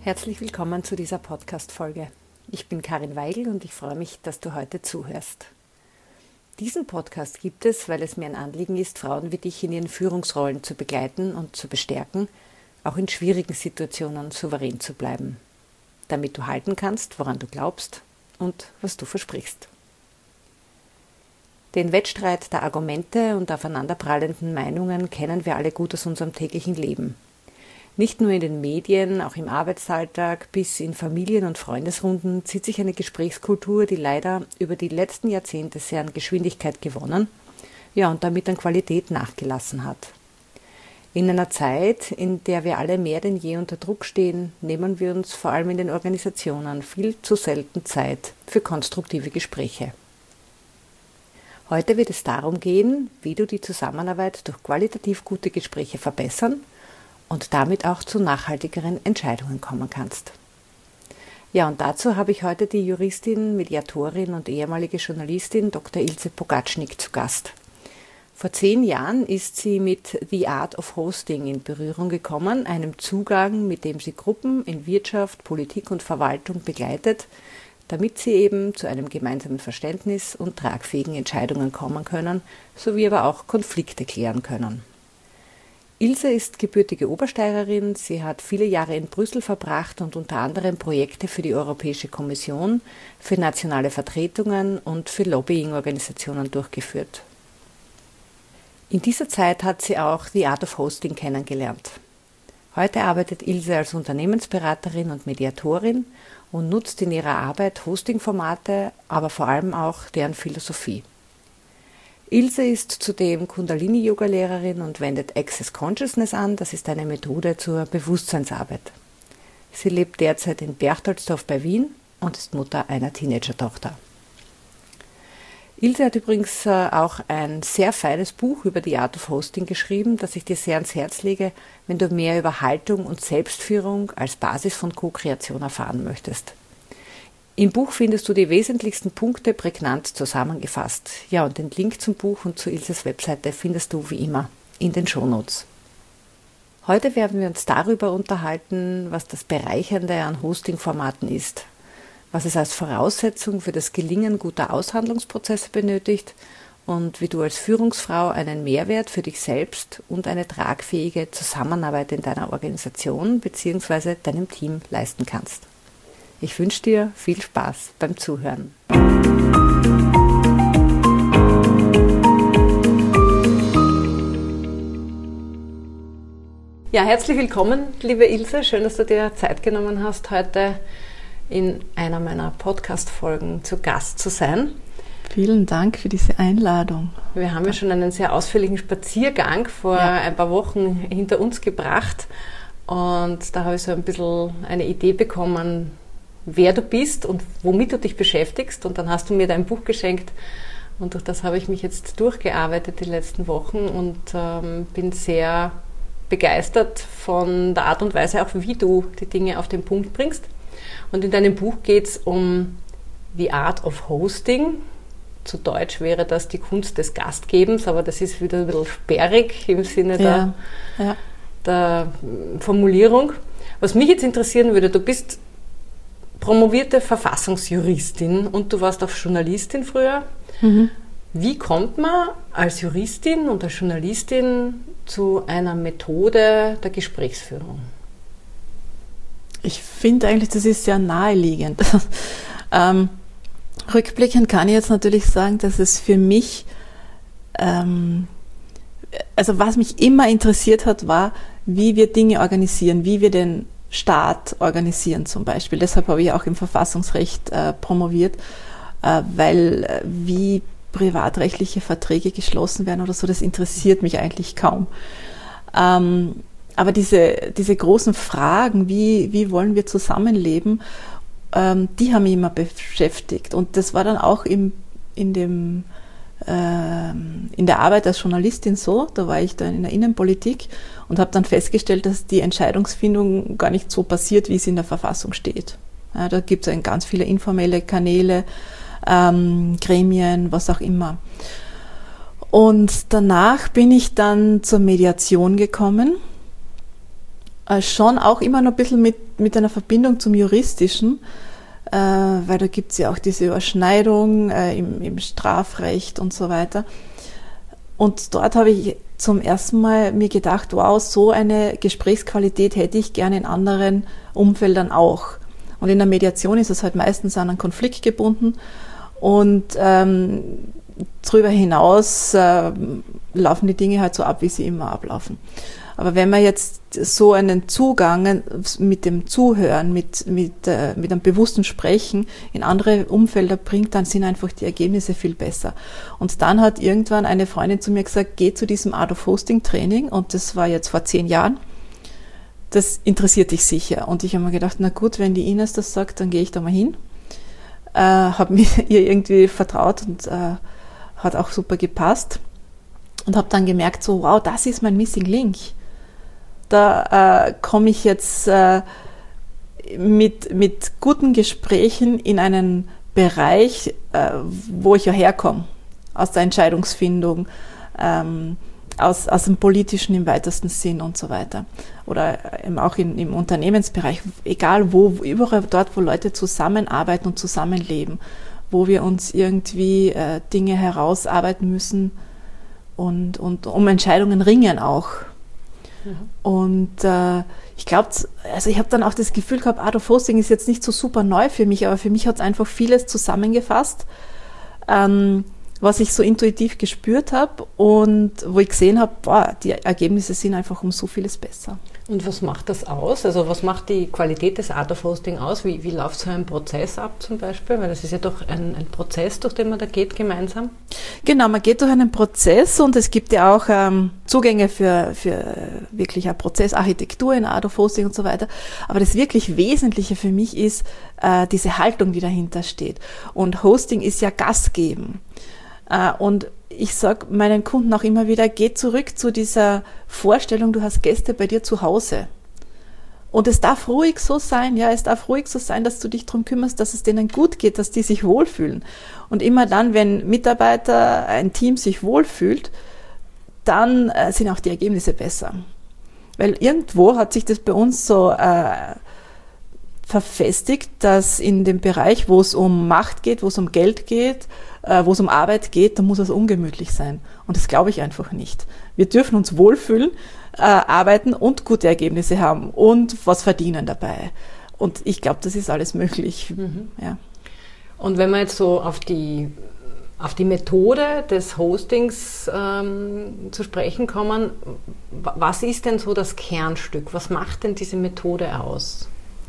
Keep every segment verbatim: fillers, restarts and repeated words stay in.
Herzlich willkommen zu dieser Podcast-Folge. Ich bin Karin Weigl und ich freue mich, dass du heute zuhörst. Diesen Podcast gibt es, weil es mir ein Anliegen ist, Frauen wie dich in ihren Führungsrollen zu begleiten und zu bestärken, auch in schwierigen Situationen souverän zu bleiben, damit du halten kannst, woran du glaubst und was du versprichst. Den Wettstreit der Argumente und aufeinanderprallenden Meinungen kennen wir alle gut aus unserem täglichen Leben. Nicht nur in den Medien, auch im Arbeitsalltag bis in Familien- und Freundesrunden zieht sich eine Gesprächskultur, die leider über die letzten Jahrzehnte sehr an Geschwindigkeit gewonnen, ja und damit an Qualität nachgelassen hat. In einer Zeit, in der wir alle mehr denn je unter Druck stehen, nehmen wir uns vor allem in den Organisationen viel zu selten Zeit für konstruktive Gespräche. Heute wird es darum gehen, wie du die Zusammenarbeit durch qualitativ gute Gespräche verbessern und damit auch zu nachhaltigeren Entscheidungen kommen kannst. Ja, und dazu habe ich heute die Juristin, Mediatorin und ehemalige Journalistin Doktor Ilse Pogacznik zu Gast. Vor zehn Jahren ist sie mit The Art of Hosting in Berührung gekommen, einem Zugang, mit dem sie Gruppen in Wirtschaft, Politik und Verwaltung begleitet, damit sie eben zu einem gemeinsamen Verständnis und tragfähigen Entscheidungen kommen können, sowie aber auch Konflikte klären können. Ilse ist gebürtige Obersteirerin, sie hat viele Jahre in Brüssel verbracht und unter anderem Projekte für die Europäische Kommission, für nationale Vertretungen und für Lobbying-Organisationen durchgeführt. In dieser Zeit hat sie auch The Art of Hosting kennengelernt. Heute arbeitet Ilse als Unternehmensberaterin und Mediatorin und nutzt in ihrer Arbeit Hosting-Formate, aber vor allem auch deren Philosophie. Ilse ist zudem Kundalini-Yoga-Lehrerin und wendet Access Consciousness an, das ist eine Methode zur Bewusstseinsarbeit. Sie lebt derzeit in Berchtoldsdorf bei Wien und ist Mutter einer Teenager-Tochter. Ilse hat übrigens auch ein sehr feines Buch über die Art of Hosting geschrieben, das ich dir sehr ans Herz lege, wenn du mehr über Haltung und Selbstführung als Basis von Co-Kreation erfahren möchtest. Im Buch findest du die wesentlichsten Punkte prägnant zusammengefasst. Ja, und den Link zum Buch und zu Ilses Webseite findest du wie immer in den Shownotes. Heute werden wir uns darüber unterhalten, was das Bereichernde an Hosting-Formaten ist, was es als Voraussetzung für das Gelingen guter Aushandlungsprozesse benötigt und wie du als Führungsfrau einen Mehrwert für dich selbst und eine tragfähige Zusammenarbeit in deiner Organisation bzw. deinem Team leisten kannst. Ich wünsche dir viel Spaß beim Zuhören. Ja, herzlich willkommen, liebe Ilse. Schön, dass du dir Zeit genommen hast, heute in einer meiner Podcast-Folgen zu Gast zu sein. Vielen Dank für diese Einladung. Wir haben ja schon einen sehr ausführlichen Spaziergang vor ja. ein paar Wochen hinter uns gebracht und da habe ich so ein bisschen eine Idee bekommen, wer du bist und womit du dich beschäftigst. Und dann hast du mir dein Buch geschenkt und durch das habe ich mich jetzt durchgearbeitet die letzten Wochen und ähm, bin sehr begeistert von der Art und Weise, auch wie du die Dinge auf den Punkt bringst. Und in deinem Buch geht es um The Art of Hosting. Zu Deutsch wäre das die Kunst des Gastgebens, aber das ist wieder ein bisschen sperrig im Sinne ja. der, Ja. der Formulierung. Was mich jetzt interessieren würde, du bist promovierte Verfassungsjuristin und du warst auch Journalistin früher. Mhm. Wie kommt man als Juristin und als Journalistin zu einer Methode der Gesprächsführung? Ich finde eigentlich, das ist sehr naheliegend. ähm, rückblickend kann ich jetzt natürlich sagen, dass es für mich, ähm, also was mich immer interessiert hat, war, wie wir Dinge organisieren, wie wir den Staat organisieren zum Beispiel. Deshalb habe ich auch im Verfassungsrecht äh, promoviert, äh, weil äh, wie privatrechtliche Verträge geschlossen werden oder so, das interessiert mich eigentlich kaum. Ähm, aber diese, diese großen Fragen, wie, wie wollen wir zusammenleben, ähm, die haben mich immer beschäftigt. Und das war dann auch im, in dem in der Arbeit als Journalistin so, da war ich dann in der Innenpolitik und habe dann festgestellt, dass die Entscheidungsfindung gar nicht so passiert, wie es in der Verfassung steht. Ja, da gibt es ganz viele informelle Kanäle, ähm, Gremien, was auch immer. Und danach bin ich dann zur Mediation gekommen Äh, schon auch immer noch ein bisschen mit, mit einer Verbindung zum Juristischen, äh, weil da gibt es ja auch diese Überschneidung äh, im, im Strafrecht und so weiter. Und dort habe ich zum ersten Mal mir gedacht, wow, so eine Gesprächsqualität hätte ich gerne in anderen Umfeldern auch. Und in der Mediation ist es halt meistens an einen Konflikt gebunden und ähm, darüber hinaus äh, laufen die Dinge halt so ab, wie sie immer ablaufen. Aber wenn man jetzt so einen Zugang mit dem Zuhören, mit, mit, äh, mit einem bewussten Sprechen in andere Umfelder bringt, dann sind einfach die Ergebnisse viel besser. Und dann hat irgendwann eine Freundin zu mir gesagt, geh zu diesem Art of Hosting Training, und das war jetzt vor zehn Jahren. Das interessiert dich sicher. Und ich habe mir gedacht, na gut, wenn die Ines das sagt, dann gehe ich da mal hin. Äh, habe mir ihr irgendwie vertraut und äh, hat auch super gepasst. Und habe dann gemerkt, so wow, das ist mein Missing Link. Da äh, komme ich jetzt äh, mit, mit guten Gesprächen in einen Bereich, äh, wo ich ja herkomme, aus der Entscheidungsfindung, ähm, aus, aus dem Politischen im weitesten Sinn und so weiter. Oder eben auch in, im Unternehmensbereich, egal wo, überall dort, wo Leute zusammenarbeiten und zusammenleben, wo wir uns irgendwie äh, Dinge herausarbeiten müssen und, und um Entscheidungen ringen auch. Und äh, ich glaube, also ich habe dann auch das Gefühl gehabt, Art of Hosting ist jetzt nicht so super neu für mich, aber für mich hat es einfach vieles zusammengefasst, ähm, was ich so intuitiv gespürt habe und wo ich gesehen habe, boah, die Ergebnisse sind einfach um so vieles besser. Und was macht das aus? Also was macht die Qualität des Art of Hosting aus? Wie, wie läuft so ein Prozess ab zum Beispiel? Weil das ist ja doch ein, ein Prozess, durch den man da geht gemeinsam. Genau, man geht durch einen Prozess und es gibt ja auch ähm, Zugänge für, für wirklich eine Prozessarchitektur in Art of Hosting und so weiter. Aber das wirklich Wesentliche für mich ist äh, diese Haltung, die dahinter steht. Und Hosting ist ja Gastgeben. Äh, und ich sage meinen Kunden auch immer wieder, geh zurück zu dieser Vorstellung, du hast Gäste bei dir zu Hause. Und es darf ruhig so sein, ja, es darf ruhig so sein, dass du dich darum kümmerst, dass es denen gut geht, dass die sich wohlfühlen. Und immer dann, wenn Mitarbeiter, ein Team sich wohlfühlt, dann äh, sind auch die Ergebnisse besser. Weil irgendwo hat sich das bei uns so äh, verfestigt, dass in dem Bereich, wo es um Macht geht, wo es um Geld geht, äh, wo es um Arbeit geht, da muss es ungemütlich sein. Und das glaube ich einfach nicht. Wir dürfen uns wohlfühlen, äh, arbeiten und gute Ergebnisse haben und was verdienen dabei. Und ich glaube, das ist alles möglich. Mhm. Ja. Und wenn wir jetzt so auf die, auf die Methode des Hostings ähm, zu sprechen kommen, was ist denn so das Kernstück? Was macht denn diese Methode aus?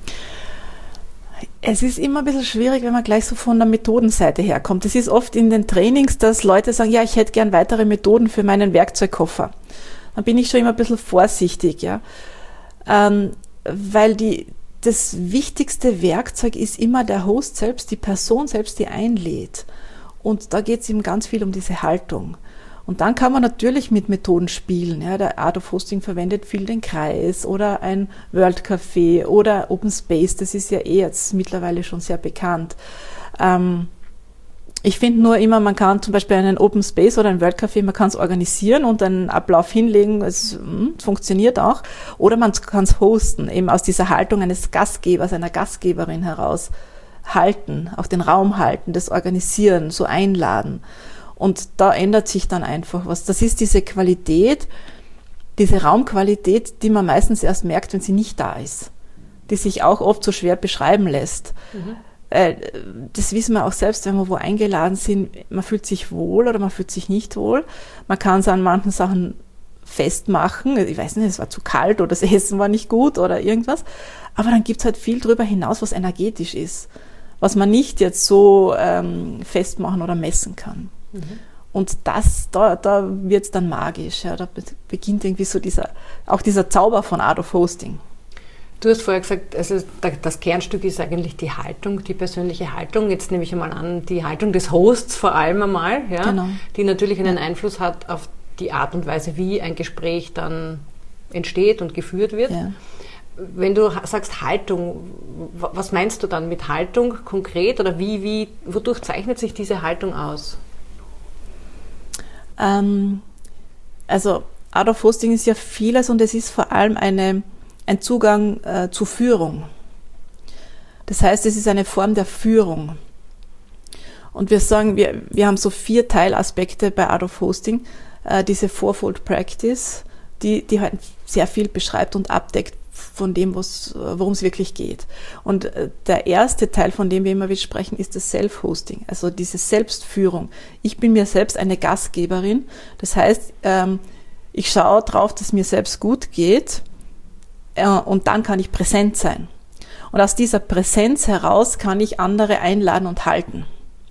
Es ist immer ein bisschen schwierig, wenn man gleich so von der Methodenseite herkommt. Es ist oft in den Trainings, dass Leute sagen, ja, ich hätte gern weitere Methoden für meinen Werkzeugkoffer. Dann bin ich schon immer ein bisschen vorsichtig, ja. Ähm, weil die, das wichtigste Werkzeug ist immer der Host selbst, die Person selbst, die einlädt. Und da geht es eben ganz viel um diese Haltung. Und dann kann man natürlich mit Methoden spielen. Ja, der Art of Hosting verwendet viel den Kreis oder ein World Café oder Open Space. Das ist ja eh jetzt mittlerweile schon sehr bekannt. Ähm, ich finde nur immer, man kann zum Beispiel einen Open Space oder ein World Café, man kann es organisieren und einen Ablauf hinlegen. Es mh, funktioniert auch. Oder man kann es hosten, eben aus dieser Haltung eines Gastgebers, einer Gastgeberin heraus halten, auch den Raum halten, das organisieren, so einladen. Und da ändert sich dann einfach was. Das ist diese Qualität, diese Raumqualität, die man meistens erst merkt, wenn sie nicht da ist. Die sich auch oft so schwer beschreiben lässt. Mhm. Äh, das wissen wir auch selbst, wenn wir wo eingeladen sind. Man fühlt sich wohl oder man fühlt sich nicht wohl. Man kann es an manchen Sachen festmachen. Ich weiß nicht, es war zu kalt oder das Essen war nicht gut oder irgendwas. Aber dann gibt es halt viel drüber hinaus, was energetisch ist. Was man nicht jetzt so ähm, festmachen oder messen kann. Und das, da, da wird es dann magisch. Ja, da beginnt irgendwie so dieser, auch dieser Zauber von Art of Hosting. Du hast vorher gesagt, also das Kernstück ist eigentlich die Haltung, die persönliche Haltung. Jetzt nehme ich einmal an, die Haltung des Hosts vor allem einmal, ja, genau. Die natürlich einen Einfluss hat auf die Art und Weise, wie ein Gespräch dann entsteht und geführt wird. Ja. Wenn du sagst Haltung, was meinst du dann mit Haltung konkret oder wie, wie, wodurch zeichnet sich diese Haltung aus? Ähm, also Art of Hosting ist ja vieles und es ist vor allem eine ein Zugang äh, zu Führung. Das heißt, es ist eine Form der Führung. Und wir sagen, wir, wir haben so vier Teilaspekte bei Art of Hosting. Äh, diese Fourfold Practice, die, die halt sehr viel beschreibt und abdeckt von dem, worum es wirklich geht. Und äh, der erste Teil, von dem wir immer wieder sprechen, ist das Self-Hosting, also diese Selbstführung. Ich bin mir selbst eine Gastgeberin. Das heißt, ähm, ich schaue drauf, dass mir selbst gut geht äh, und dann kann ich präsent sein. Und aus dieser Präsenz heraus kann ich andere einladen und halten.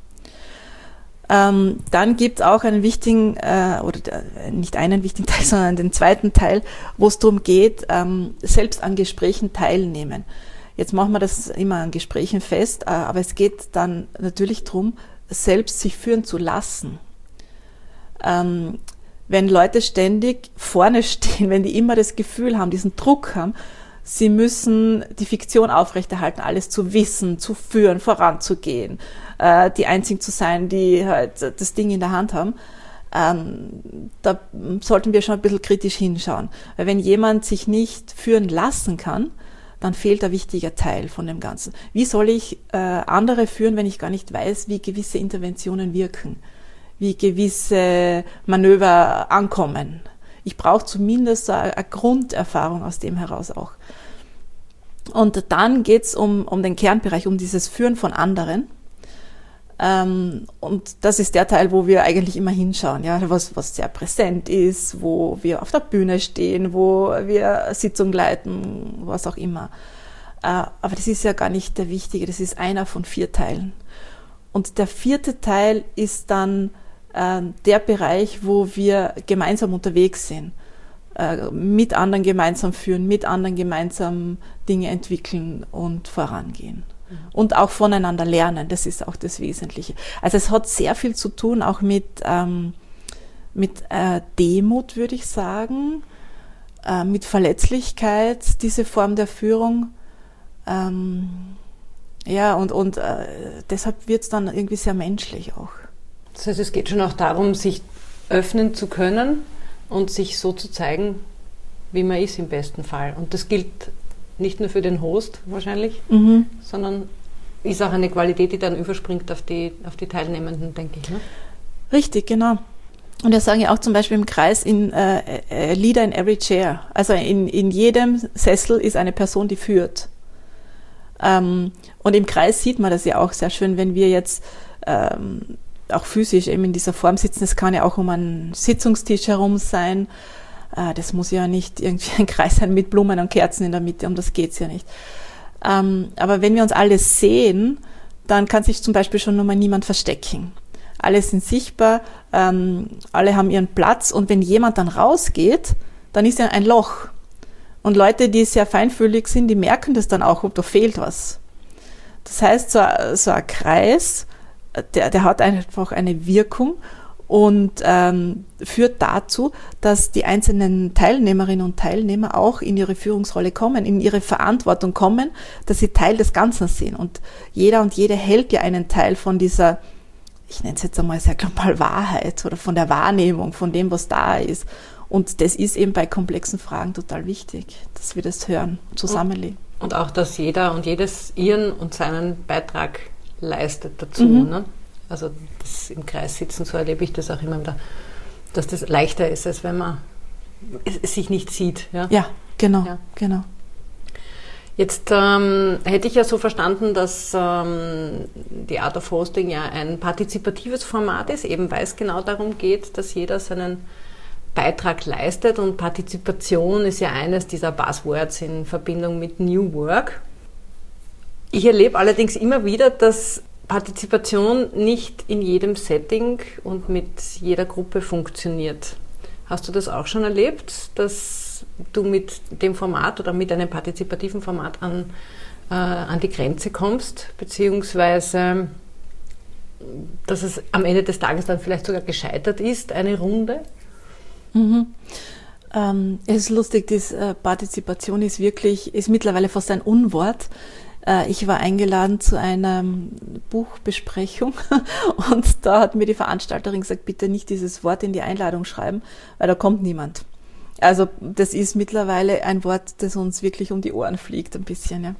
Ähm, dann gibt es auch einen wichtigen, äh, oder äh, nicht einen wichtigen Teil, sondern den zweiten Teil, wo es darum geht, ähm, selbst an Gesprächen teilnehmen. Jetzt machen wir das immer an Gesprächen fest, äh, aber es geht dann natürlich darum, selbst sich führen zu lassen. Ähm, wenn Leute ständig vorne stehen, wenn die immer das Gefühl haben, diesen Druck haben, sie müssen die Fiktion aufrechterhalten, alles zu wissen, zu führen, voranzugehen, äh, die Einzigen zu sein, die halt das Ding in der Hand haben. Ähm, da sollten wir schon ein bisschen kritisch hinschauen. Weil wenn jemand sich nicht führen lassen kann, dann fehlt ein wichtiger Teil von dem Ganzen. Wie soll ich äh, andere führen, wenn ich gar nicht weiß, wie gewisse Interventionen wirken, wie gewisse Manöver ankommen? Ich brauche zumindest so eine Grunderfahrung aus dem heraus auch. Und dann geht's um, um den Kernbereich, um dieses Führen von anderen. Ähm, und das ist der Teil, wo wir eigentlich immer hinschauen, ja, was, was sehr präsent ist, wo wir auf der Bühne stehen, wo wir Sitzung leiten, was auch immer. Äh, aber das ist ja gar nicht der wichtige, das ist einer von vier Teilen. Und der vierte Teil ist dann der Bereich, wo wir gemeinsam unterwegs sind, mit anderen gemeinsam führen, mit anderen gemeinsam Dinge entwickeln und vorangehen. Mhm. Und auch voneinander lernen, das ist auch das Wesentliche. Also es hat sehr viel zu tun, auch mit, ähm, mit äh, Demut, würde ich sagen, äh, mit Verletzlichkeit, diese Form der Führung. Ähm, ja, und, und äh, deshalb wird es dann irgendwie sehr menschlich auch. Das heißt, es geht schon auch darum, sich öffnen zu können und sich so zu zeigen, wie man ist im besten Fall. Und das gilt nicht nur für den Host wahrscheinlich, mhm. sondern ist auch eine Qualität, die dann überspringt auf die, auf die Teilnehmenden, denke ich. Ne? Richtig, genau. Und wir sagen ja auch zum Beispiel im Kreis in äh, Leader in every chair. Also in, in jedem Sessel ist eine Person, die führt. Ähm, und im Kreis sieht man das ja auch sehr schön, wenn wir jetzt ähm, auch physisch eben in dieser Form sitzen. Es kann ja auch um einen Sitzungstisch herum sein. Äh, das muss ja nicht irgendwie ein Kreis sein mit Blumen und Kerzen in der Mitte, um das geht's ja nicht. Ähm, aber wenn wir uns alle sehen, dann kann sich zum Beispiel schon nochmal niemand verstecken. Alle sind sichtbar, ähm, alle haben ihren Platz und wenn jemand dann rausgeht, dann ist ja ein Loch. Und Leute, die sehr feinfühlig sind, die merken das dann auch, ob da fehlt was. Das heißt, so, so ein Kreis, Der, der hat einfach eine Wirkung und ähm, führt dazu, dass die einzelnen Teilnehmerinnen und Teilnehmer auch in ihre Führungsrolle kommen, in ihre Verantwortung kommen, dass sie Teil des Ganzen sind. Und jeder und jede hält ja einen Teil von dieser, ich nenne es jetzt einmal sehr global, Wahrheit oder von der Wahrnehmung, von dem, was da ist. Und das ist eben bei komplexen Fragen total wichtig, dass wir das hören, zusammenlegen. Und auch, dass jeder und jedes ihren und seinen Beitrag leistet dazu. Mhm. Ne? Also das im Kreis sitzen, so erlebe ich das auch immer wieder, dass das leichter ist, als wenn man es sich nicht sieht. Ja, ja genau, ja. genau. Jetzt ähm, hätte ich ja so verstanden, dass ähm, die Art of Hosting ja ein partizipatives Format ist, eben weil es genau darum geht, dass jeder seinen Beitrag leistet und Partizipation ist ja eines dieser Buzzwords in Verbindung mit New Work. Ich erlebe allerdings immer wieder, dass Partizipation nicht in jedem Setting und mit jeder Gruppe funktioniert. Hast du das auch schon erlebt, dass du mit dem Format oder mit einem partizipativen Format an, äh, an die Grenze kommst, beziehungsweise dass es am Ende des Tages dann vielleicht sogar gescheitert ist, eine Runde? Mhm. Ähm, es ist lustig, das, äh, Partizipation ist wirklich, ist mittlerweile fast ein Unwort. Äh, ich war eingeladen zu einer Buchbesprechung und da hat mir die Veranstalterin gesagt, bitte nicht dieses Wort in die Einladung schreiben, weil da kommt niemand. Also das ist mittlerweile ein Wort, das uns wirklich um die Ohren fliegt, ein bisschen. Ja.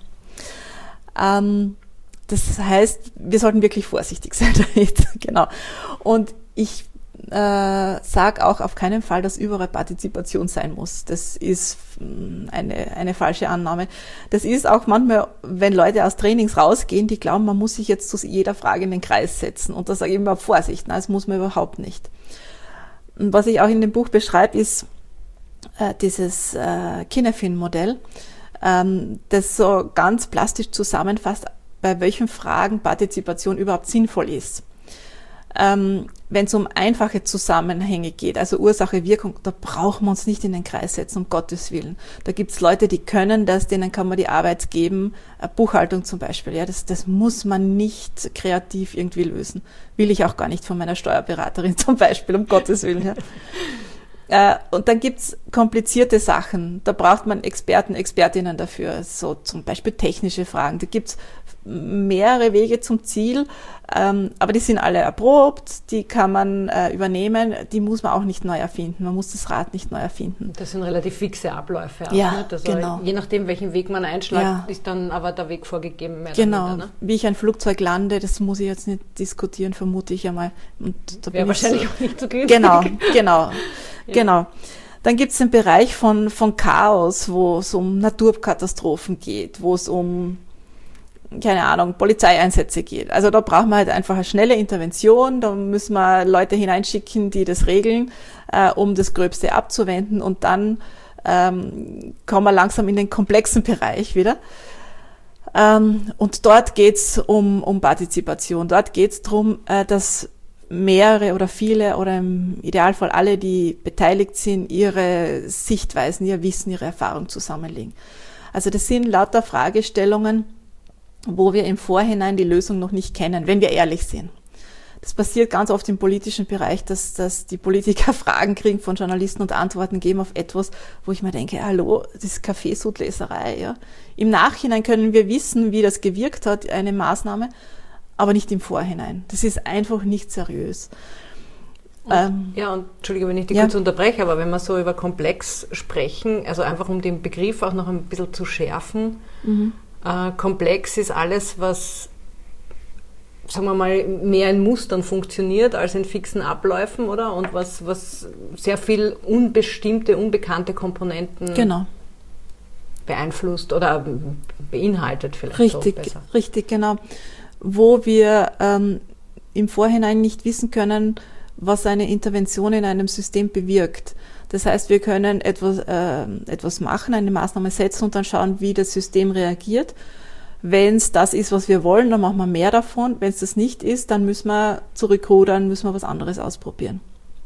Ähm, das heißt, wir sollten wirklich vorsichtig sein damit. Genau. Und ich äh, sage auch auf keinen Fall, dass überall Partizipation sein muss. Das ist eine, eine falsche Annahme. Das ist auch manchmal, wenn Leute aus Trainings rausgehen, die glauben, man muss sich jetzt zu jeder Frage in den Kreis setzen. Und da sage ich immer Vorsicht, nein, das muss man überhaupt nicht. Und was ich auch in dem Buch beschreibe, ist äh, dieses äh, Kinefin-Modell, ähm, das so ganz plastisch zusammenfasst, bei welchen Fragen Partizipation überhaupt sinnvoll ist. Ähm, wenn es um einfache Zusammenhänge geht, also Ursache, Wirkung, da brauchen wir uns nicht in den Kreis setzen, um Gottes Willen. Da gibt es Leute, die können das, denen kann man die Arbeit geben, Buchhaltung zum Beispiel, ja, das, das muss man nicht kreativ irgendwie lösen. Will ich auch gar nicht von meiner Steuerberaterin zum Beispiel, um Gottes Willen. Ja. Äh, und dann gibt's komplizierte Sachen, da braucht man Experten, Expertinnen dafür, so zum Beispiel technische Fragen, da gibt's mehrere Wege zum Ziel, ähm, aber die sind alle erprobt, die kann man äh, übernehmen, die muss man auch nicht neu erfinden, man muss das Rad nicht neu erfinden. Das sind relativ fixe Abläufe. Auch, ja, nicht? Also genau. Je nachdem, welchen Weg man einschlägt, ja. ist dann aber der Weg vorgegeben. Mehr genau, oder, ne? Wie ich ein Flugzeug lande, das muss ich jetzt nicht diskutieren, vermute ich einmal. Und da wäre wahrscheinlich so, auch nicht so günstig. Genau, genau, ja. genau. Dann gibt es den Bereich von, von Chaos, wo es um Naturkatastrophen geht, wo es um keine Ahnung, Polizeieinsätze geht. Also da braucht man halt einfach eine schnelle Intervention, da müssen wir Leute hineinschicken, die das regeln, äh, um das Gröbste abzuwenden und dann ähm, kommen wir langsam in den komplexen Bereich wieder. Ähm, und dort geht's um, um Partizipation. Dort geht's darum, äh, dass mehrere oder viele oder im Idealfall alle, die beteiligt sind, ihre Sichtweisen, ihr Wissen, ihre Erfahrung zusammenlegen. Also das sind lauter Fragestellungen, wo wir im Vorhinein die Lösung noch nicht kennen, wenn wir ehrlich sind. Das passiert ganz oft im politischen Bereich, dass, dass die Politiker Fragen kriegen von Journalisten und Antworten geben auf etwas, wo ich mir denke, hallo, das ist Kaffeesudleserei. Ja. Im Nachhinein können wir wissen, wie das gewirkt hat, eine Maßnahme, aber nicht im Vorhinein. Das ist einfach nicht seriös. Und, ähm, ja, und Entschuldige, wenn ich dich ja. kurz unterbreche, aber wenn wir so über komplex sprechen, also einfach um den Begriff auch noch ein bisschen zu schärfen, mhm. Äh, komplex ist alles, was, sagen wir mal, mehr in Mustern funktioniert als in fixen Abläufen, oder? Und was, was sehr viel unbestimmte, unbekannte Komponenten genau. beeinflusst oder beinhaltet vielleicht. Richtig, so besser. Richtig, genau. Wo wir ähm, im Vorhinein nicht wissen können, was eine Intervention in einem System bewirkt. Das heißt, wir können etwas, äh, etwas machen, eine Maßnahme setzen und dann schauen, wie das System reagiert. Wenn es das ist, was wir wollen, dann machen wir mehr davon. Wenn es das nicht ist, dann müssen wir zurückrudern, müssen wir was anderes ausprobieren.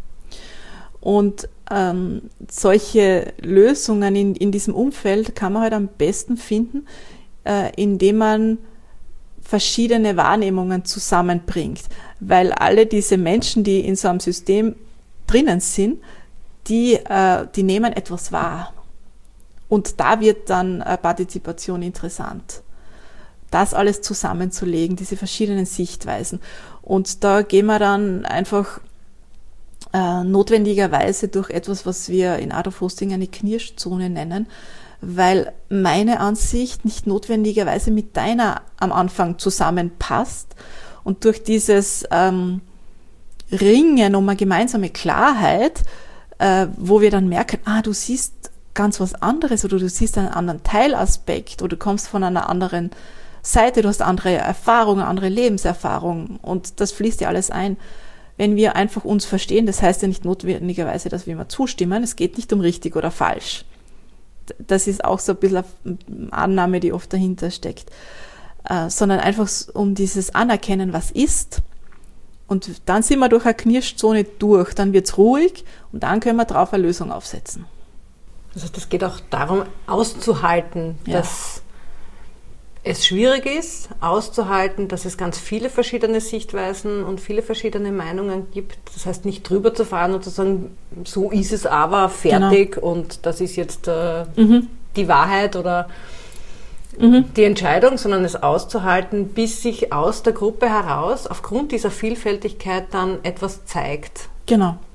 Und ähm, solche Lösungen in, in diesem Umfeld kann man halt am besten finden, äh, indem man verschiedene Wahrnehmungen zusammenbringt. Weil alle diese Menschen, die in so einem System drinnen sind, die, äh, die nehmen etwas wahr. Und da wird dann äh, Partizipation interessant. Das alles zusammenzulegen, diese verschiedenen Sichtweisen. Und da gehen wir dann einfach äh, notwendigerweise durch etwas, was wir in Art of Hosting eine Knirschzone nennen, weil meine Ansicht nicht notwendigerweise mit deiner am Anfang zusammenpasst. Und durch dieses ähm, Ringen um eine gemeinsame Klarheit, äh, wo wir dann merken, ah, du siehst ganz was anderes oder du siehst einen anderen Teilaspekt oder du kommst von einer anderen Seite, du hast andere Erfahrungen, andere Lebenserfahrungen und das fließt ja alles ein. Wenn wir einfach uns verstehen, das heißt ja nicht notwendigerweise, dass wir immer zustimmen, es geht nicht um richtig oder falsch. Das ist auch so ein bisschen eine Annahme, die oft dahinter steckt, äh, sondern einfach um dieses Anerkennen, was ist. Und dann sind wir durch eine Knirschzone durch, dann wird's ruhig und dann können wir drauf eine Lösung aufsetzen. Das heißt, es geht auch darum, auszuhalten, ja. dass es schwierig ist, auszuhalten, dass es ganz viele verschiedene Sichtweisen und viele verschiedene Meinungen gibt. Das heißt, nicht drüber zu fahren und zu sagen, so ist es aber, fertig, genau. Und das ist jetzt äh, mhm. die Wahrheit oder mhm. die Entscheidung, sondern es auszuhalten, bis sich aus der Gruppe heraus aufgrund dieser Vielfältigkeit dann etwas zeigt. Genau.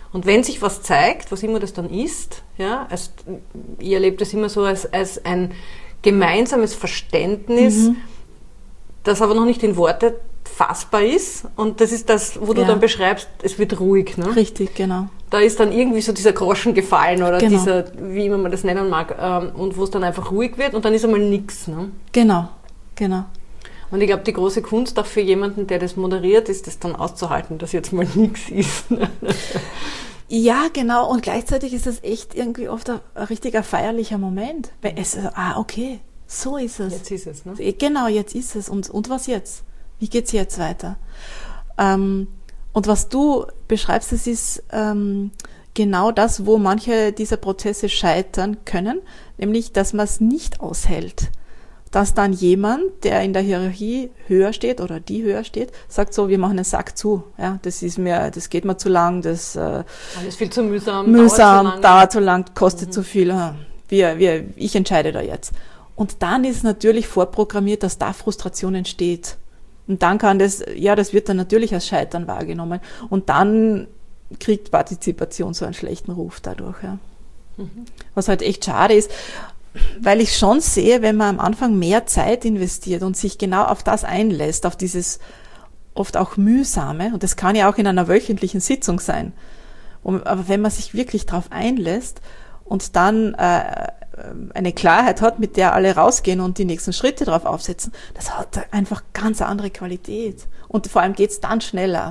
Und wenn sich was zeigt, was immer das dann ist, ja, als, ich erlebe das immer so als, als ein gemeinsames Verständnis, mhm. das aber noch nicht in Worte fassbar ist. Und das ist das, wo du ja. dann beschreibst, es wird ruhig. Ne? Richtig, genau. Da ist dann irgendwie so dieser Groschen gefallen oder genau. dieser, wie immer man das nennen mag, ähm, und wo es dann einfach ruhig wird und dann ist einmal nichts. Ne? Genau, genau. Und ich glaube, die große Kunst auch für jemanden, der das moderiert, ist das dann auszuhalten, dass jetzt mal nichts ist. Ja, genau. Und gleichzeitig ist es echt irgendwie oft ein, ein richtiger feierlicher Moment. Weil es, ah, okay, so ist es. Jetzt ist es, ne? Genau, jetzt ist es. Und, und was jetzt? Wie geht's jetzt weiter? Ähm, und was du beschreibst, das ist ähm, genau das, wo manche dieser Prozesse scheitern können, nämlich, dass man es nicht aushält. Dass dann jemand, der in der Hierarchie höher steht oder die höher steht, sagt so, wir machen den Sack zu. Ja, das ist mir, das geht mir zu lang, das äh, alles viel zu mühsam, mühsam, dauert zu lang, dauert zu lang kostet mhm. zu viel. Wir, wir, ich entscheide da jetzt. Und dann ist natürlich vorprogrammiert, dass da Frustration entsteht. Und dann kann das, ja, das wird dann natürlich als Scheitern wahrgenommen. Und dann kriegt Partizipation so einen schlechten Ruf dadurch. Ja. Mhm. Was halt echt schade ist. Weil ich schon sehe, wenn man am Anfang mehr Zeit investiert und sich genau auf das einlässt, auf dieses oft auch mühsame, und das kann ja auch in einer wöchentlichen Sitzung sein, aber wenn man sich wirklich darauf einlässt und dann äh, eine Klarheit hat, mit der alle rausgehen und die nächsten Schritte drauf aufsetzen, das hat einfach ganz eine andere Qualität. Und vor allem geht's dann schneller.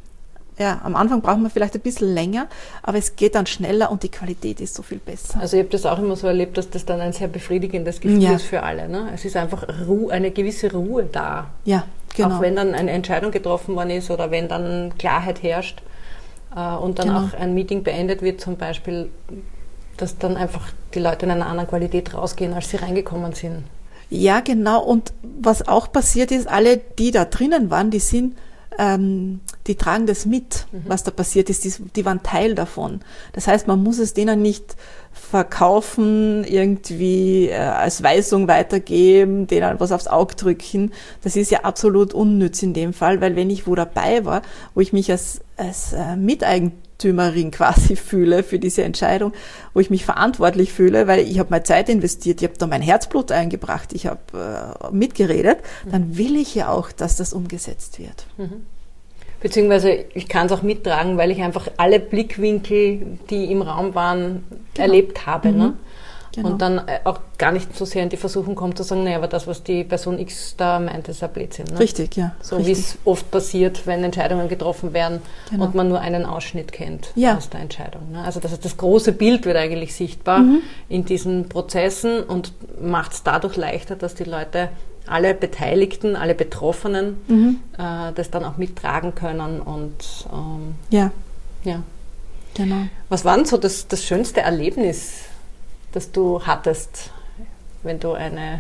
Ja, am Anfang braucht man vielleicht ein bisschen länger, aber es geht dann schneller und die Qualität ist so viel besser. Also ich habe das auch immer so erlebt, dass das dann ein sehr befriedigendes Gefühl ja. ist für alle. Ne? Es ist einfach Ruhe, eine gewisse Ruhe da. Ja, genau. Auch wenn dann eine Entscheidung getroffen worden ist oder wenn dann Klarheit herrscht äh, und dann genau. auch ein Meeting beendet wird zum Beispiel, dass dann einfach die Leute in einer anderen Qualität rausgehen, als sie reingekommen sind. Ja, genau. Und was auch passiert ist, alle, die da drinnen waren, die sind Ähm, die tragen das mit, mhm. was da passiert ist, die, die waren Teil davon. Das heißt, man muss es denen nicht verkaufen, irgendwie äh, als Weisung weitergeben, denen was aufs Auge drücken. Das ist ja absolut unnütz in dem Fall, weil wenn ich wo dabei war, wo ich mich als, als äh, Miteigentümerin quasi fühle für diese Entscheidung, wo ich mich verantwortlich fühle, weil ich habe meine Zeit investiert, ich habe da mein Herzblut eingebracht, ich habe äh, mitgeredet, mhm. dann will ich ja auch, dass das umgesetzt wird. Mhm. Beziehungsweise ich kann es auch mittragen, weil ich einfach alle Blickwinkel, die im Raum waren, genau. erlebt habe. Mhm. Ne? Genau. Und dann auch gar nicht so sehr in die Versuchung kommt zu sagen, naja, aber das, was die Person X da meint, ist ein Blödsinn. Ne? Richtig, ja. So wie es oft passiert, wenn Entscheidungen getroffen werden genau. und man nur einen Ausschnitt kennt ja. aus der Entscheidung. Ne? Also das, heißt, das große Bild wird eigentlich sichtbar mhm. in diesen Prozessen und macht es dadurch leichter, dass die Leute, alle Beteiligten, alle Betroffenen, mhm. äh, das dann auch mittragen können. Und ähm, ja. ja. Genau. Was war denn so das, das schönste Erlebnis, das du hattest, wenn du eine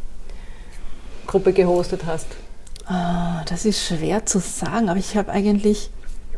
Gruppe gehostet hast? Oh, das ist schwer zu sagen, aber ich habe eigentlich,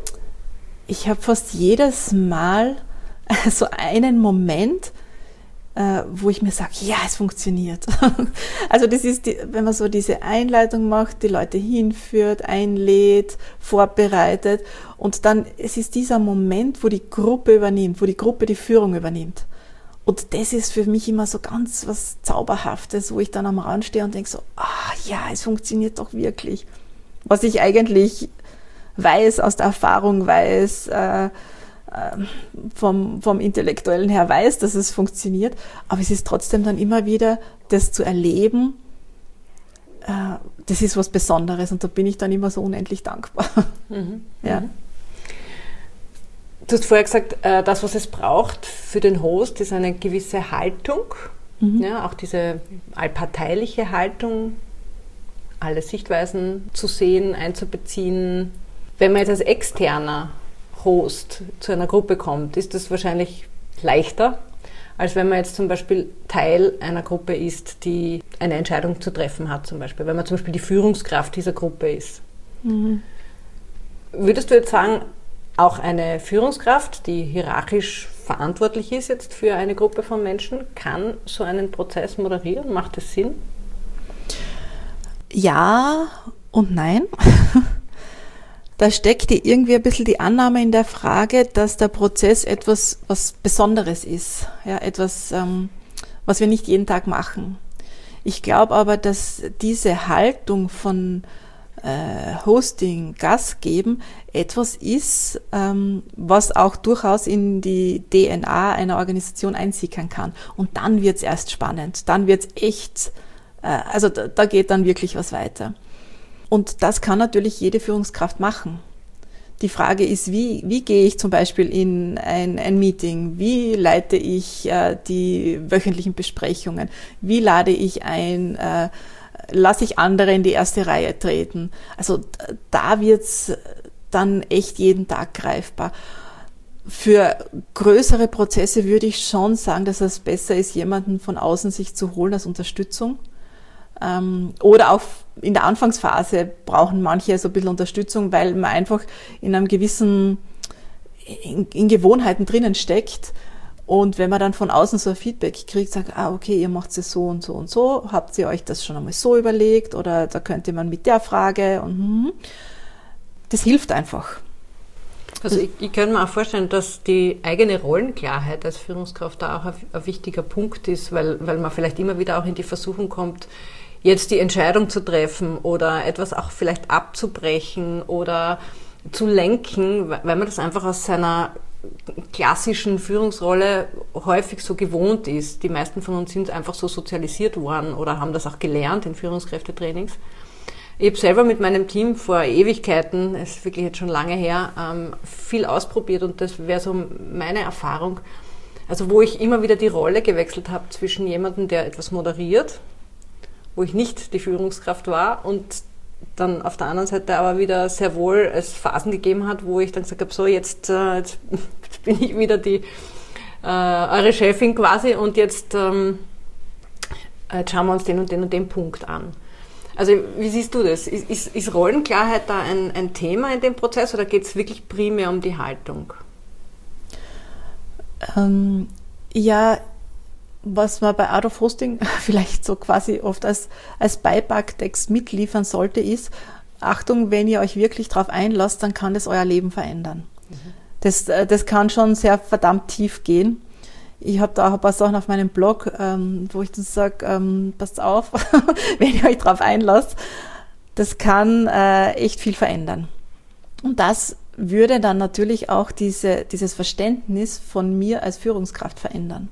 ich habe fast jedes Mal so einen Moment, äh, wo ich mir sage, ja, es funktioniert. Also das ist, die, wenn man so diese Einleitung macht, die Leute hinführt, einlädt, vorbereitet und dann, es ist dieser Moment, wo die Gruppe übernimmt, wo die Gruppe die Führung übernimmt. Und das ist für mich immer so ganz was Zauberhaftes, wo ich dann am Rand stehe und denke so, ah ja, es funktioniert doch wirklich. Was ich eigentlich weiß, aus der Erfahrung weiß, äh, äh, vom, vom Intellektuellen her weiß, dass es funktioniert. Aber es ist trotzdem dann immer wieder, das zu erleben, äh, das ist was Besonderes und da bin ich dann immer so unendlich dankbar. Mhm. Ja. Mhm. Du hast vorher gesagt, das, was es braucht für den Host, ist eine gewisse Haltung, mhm. ja, auch diese allparteiliche Haltung, alle Sichtweisen zu sehen, einzubeziehen. Wenn man jetzt als externer Host zu einer Gruppe kommt, ist das wahrscheinlich leichter, als wenn man jetzt zum Beispiel Teil einer Gruppe ist, die eine Entscheidung zu treffen hat, zum Beispiel, wenn man zum Beispiel die Führungskraft dieser Gruppe ist. Mhm. Würdest du jetzt sagen, auch eine Führungskraft, die hierarchisch verantwortlich ist jetzt für eine Gruppe von Menschen, kann so einen Prozess moderieren? Macht das Sinn? Ja und nein. Da steckt irgendwie ein bisschen die Annahme in der Frage, dass der Prozess etwas was Besonderes ist, ja, etwas, ähm, was wir nicht jeden Tag machen. Ich glaube aber, dass diese Haltung von äh, Hosting, Gas geben, etwas ist, ähm, was auch durchaus in die D N A einer Organisation einsickern kann. Und dann wird's erst spannend, dann wird's echt, äh, also da, da geht dann wirklich was weiter. Und das kann natürlich jede Führungskraft machen. Die Frage ist, wie, wie gehe ich zum Beispiel in ein, ein Meeting? Wie leite ich äh, die wöchentlichen Besprechungen? Wie lade ich ein? Äh, lasse ich andere in die erste Reihe treten? Also da wird's dann echt jeden Tag greifbar. Für größere Prozesse würde ich schon sagen, dass es besser ist, jemanden von außen sich zu holen als Unterstützung. Ähm, oder auch in der Anfangsphase brauchen manche so ein bisschen Unterstützung, weil man einfach in einem gewissen, in, in Gewohnheiten drinnen steckt. Und wenn man dann von außen so ein Feedback kriegt, sagt, ah, okay, ihr macht es so und so und so, habt ihr euch das schon einmal so überlegt oder da könnte man mit der Frage und das hilft einfach. Also ich, ich könnte mir auch vorstellen, dass die eigene Rollenklarheit als Führungskraft da auch ein, ein wichtiger Punkt ist, weil, weil man vielleicht immer wieder auch in die Versuchung kommt, jetzt die Entscheidung zu treffen oder etwas auch vielleicht abzubrechen oder zu lenken, weil man das einfach aus seiner klassischen Führungsrolle häufig so gewohnt ist. Die meisten von uns sind einfach so sozialisiert worden oder haben das auch gelernt in Führungskräftetrainings. Ich habe selber mit meinem Team vor Ewigkeiten, das ist wirklich jetzt schon lange her, viel ausprobiert und das wäre so meine Erfahrung. Also wo ich immer wieder die Rolle gewechselt habe zwischen jemandem, der etwas moderiert, wo ich nicht die Führungskraft war und dann auf der anderen Seite aber wieder sehr wohl es Phasen gegeben hat, wo ich dann gesagt habe, so jetzt, äh, jetzt, jetzt bin ich wieder die äh, eure Chefin quasi und jetzt, ähm, jetzt schauen wir uns den und den und den Punkt an. Also wie siehst du das? Ist, ist, ist Rollenklarheit da ein, ein Thema in dem Prozess oder geht es wirklich primär um die Haltung? Ähm, ja, was man bei Out of Hosting vielleicht so quasi oft als, als Beipacktext mitliefern sollte, ist, Achtung, wenn ihr euch wirklich darauf einlasst, dann kann das euer Leben verändern. Mhm. Das, das kann schon sehr verdammt tief gehen. Ich habe da auch ein paar Sachen auf meinem Blog, ähm, wo ich dann sage, ähm, passt auf, wenn ihr euch darauf einlasst, das kann äh, echt viel verändern. Und das würde dann natürlich auch diese, dieses Verständnis von mir als Führungskraft verändern.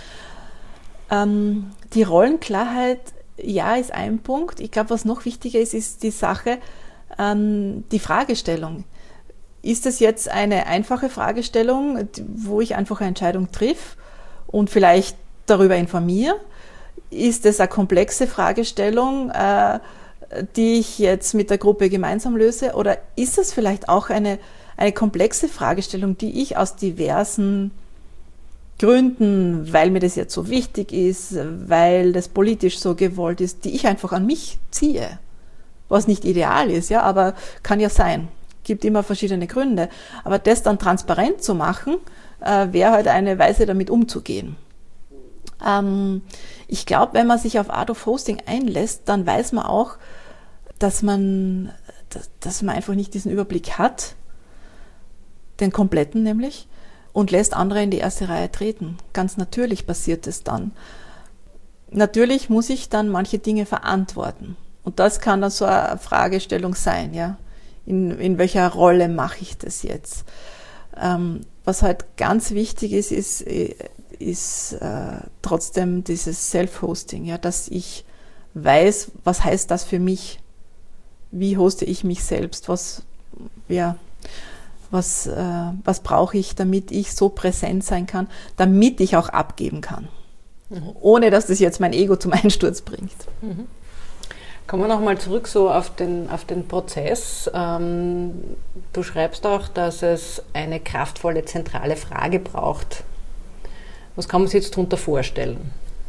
Ähm, die Rollenklarheit, ja, ist ein Punkt. Ich glaube, was noch wichtiger ist, ist die Sache, ähm, die Fragestellung. Ist das jetzt eine einfache Fragestellung, wo ich einfach eine Entscheidung triff und vielleicht darüber informiere? Ist es eine komplexe Fragestellung, äh, die ich jetzt mit der Gruppe gemeinsam löse? Oder ist es vielleicht auch eine, eine komplexe Fragestellung, die ich aus diversen Gründen, weil mir das jetzt so wichtig ist, weil das politisch so gewollt ist, die ich einfach an mich ziehe, was nicht ideal ist, ja, aber kann ja sein. Gibt immer verschiedene Gründe. Aber das dann transparent zu machen, äh, wäre halt eine Weise, damit umzugehen. Ähm, ich glaube, wenn man sich auf Art of Hosting einlässt, dann weiß man auch, dass man, dass, dass man einfach nicht diesen Überblick hat, den kompletten nämlich, und lässt andere in die erste Reihe treten. Ganz natürlich passiert es dann. Natürlich muss ich dann manche Dinge verantworten. Und das kann dann so eine Fragestellung sein, ja. In, in welcher Rolle mache ich das jetzt? Ähm, was halt ganz wichtig ist, ist, ist äh, trotzdem dieses Self-Hosting, ja, dass ich weiß, was heißt das für mich? Wie hoste ich mich selbst? Was, ja, was, äh, was brauche ich, damit ich so präsent sein kann, damit ich auch abgeben kann, mhm. ohne dass das jetzt mein Ego zum Einsturz bringt. Mhm. Kommen wir nochmal zurück so auf den, auf den Prozess. Ähm, du schreibst auch, dass es eine kraftvolle, zentrale Frage braucht. Was kann man sich jetzt darunter vorstellen?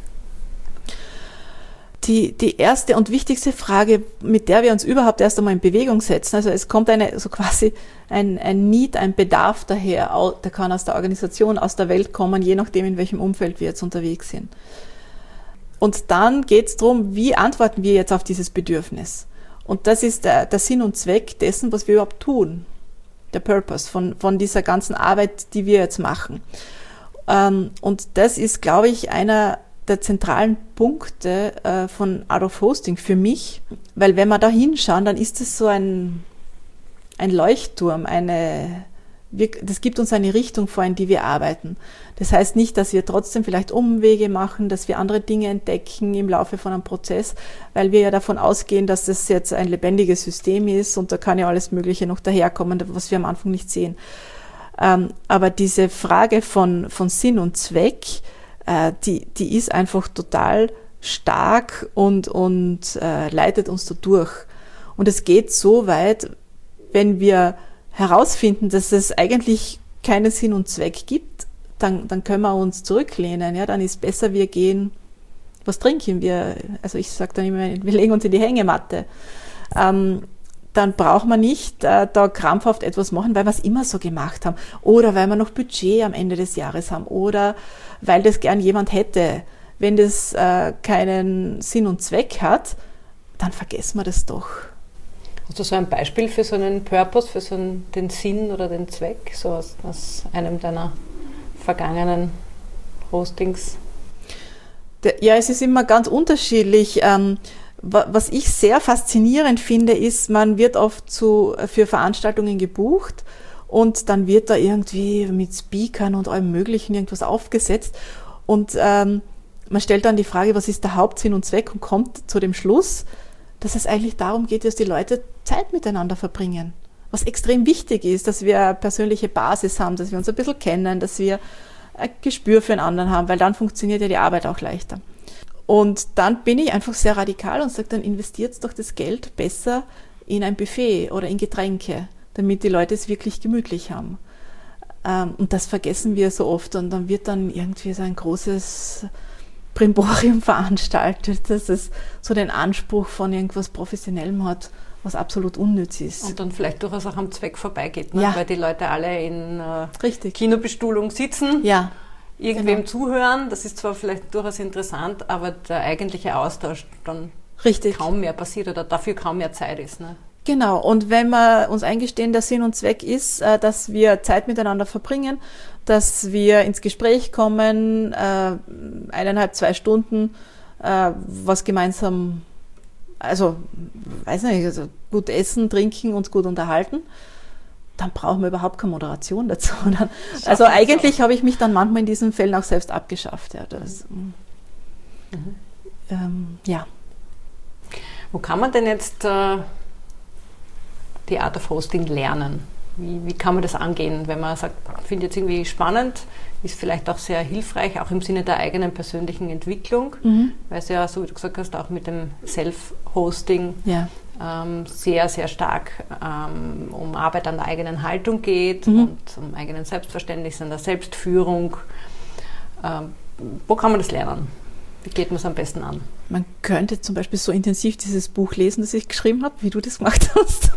Die, die erste und wichtigste Frage, mit der wir uns überhaupt erst einmal in Bewegung setzen, also es kommt eine, so quasi ein, ein Need, ein Bedarf daher, der kann aus der Organisation, aus der Welt kommen, je nachdem, in welchem Umfeld wir jetzt unterwegs sind. Und dann geht es darum, wie antworten wir jetzt auf dieses Bedürfnis? Und das ist der, der Sinn und Zweck dessen, was wir überhaupt tun. Der Purpose von, von dieser ganzen Arbeit, die wir jetzt machen. Ähm, und das ist, glaube ich, einer der zentralen Punkte äh, von Art of Hosting für mich, weil wenn wir da hinschauen, dann ist es so ein, ein Leuchtturm, eine, wir, das gibt uns eine Richtung vor, in die wir arbeiten. Das heißt nicht, dass wir trotzdem vielleicht Umwege machen, dass wir andere Dinge entdecken im Laufe von einem Prozess, weil wir ja davon ausgehen, dass das jetzt ein lebendiges System ist und da kann ja alles Mögliche noch daherkommen, was wir am Anfang nicht sehen. Ähm, aber diese Frage von, von Sinn und Zweck, äh, die, die ist einfach total stark und, und äh, leitet uns da durch. Und es geht so weit, wenn wir herausfinden, dass es eigentlich keinen Sinn und Zweck gibt, dann, dann können wir uns zurücklehnen. Ja, dann ist besser, wir gehen, was trinken wir? Also ich sage dann immer, wir legen uns in die Hängematte. Ähm, dann braucht man nicht äh, da krampfhaft etwas machen, weil wir es immer so gemacht haben. Oder weil wir noch Budget am Ende des Jahres haben. Oder weil das gern jemand hätte. Wenn das äh, keinen Sinn und Zweck hat, dann vergessen wir das doch. Hast du so ein Beispiel für so einen Purpose, für so einen, den Sinn oder den Zweck, so aus, aus einem deiner vergangenen Hostings? Ja, es ist immer ganz unterschiedlich. Ähm, was ich sehr faszinierend finde, ist, man wird oft zu, für Veranstaltungen gebucht und dann wird da irgendwie mit Speakern und allem Möglichen irgendwas aufgesetzt und ähm, man stellt dann die Frage, was ist der Hauptsinn und Zweck und kommt zu dem Schluss, dass es eigentlich darum geht, dass die Leute Zeit miteinander verbringen. Was extrem wichtig ist, dass wir eine persönliche Basis haben, dass wir uns ein bisschen kennen, dass wir ein Gespür für einen anderen haben, weil dann funktioniert ja die Arbeit auch leichter. Und dann bin ich einfach sehr radikal und sage, dann investiert doch das Geld besser in ein Buffet oder in Getränke, damit die Leute es wirklich gemütlich haben. Und das vergessen wir so oft und dann wird dann irgendwie so ein großes Brimborium veranstaltet, dass es so den Anspruch von irgendwas Professionellem hat, was absolut unnütz ist. Und dann vielleicht durchaus auch am Zweck vorbeigeht, ne? Ja. Weil die Leute alle in äh, Richtig. Kinobestuhlung sitzen, ja. irgendwem Genau. zuhören, das ist zwar vielleicht durchaus interessant, aber der eigentliche Austausch dann Richtig. kaum mehr passiert oder dafür kaum mehr Zeit ist. Ne? Genau, und wenn wir uns eingestehen, der Sinn und Zweck ist, dass wir Zeit miteinander verbringen, dass wir ins Gespräch kommen, eineinhalb, zwei Stunden, was gemeinsam, also, weiß nicht, also gut essen, trinken, uns gut unterhalten, dann brauchen wir überhaupt keine Moderation dazu. Also eigentlich habe ich mich dann manchmal in diesen Fällen auch selbst abgeschafft. Ja, das, mhm. ähm, ja. Wo kann man denn jetzt äh, die Art of Hosting lernen? Wie, wie kann man das angehen, wenn man sagt, finde jetzt irgendwie spannend, ist vielleicht auch sehr hilfreich, auch im Sinne der eigenen persönlichen Entwicklung, mhm. weil es ja, so wie du gesagt hast, auch mit dem Self-Hosting ja. ähm, sehr, sehr stark ähm, um Arbeit an der eigenen Haltung geht mhm. und um eigenen Selbstverständnis, an der Selbstführung. Ähm, wo kann man das lernen? Wie geht man es am besten an? Man könnte zum Beispiel so intensiv dieses Buch lesen, das ich geschrieben habe, wie du das gemacht hast.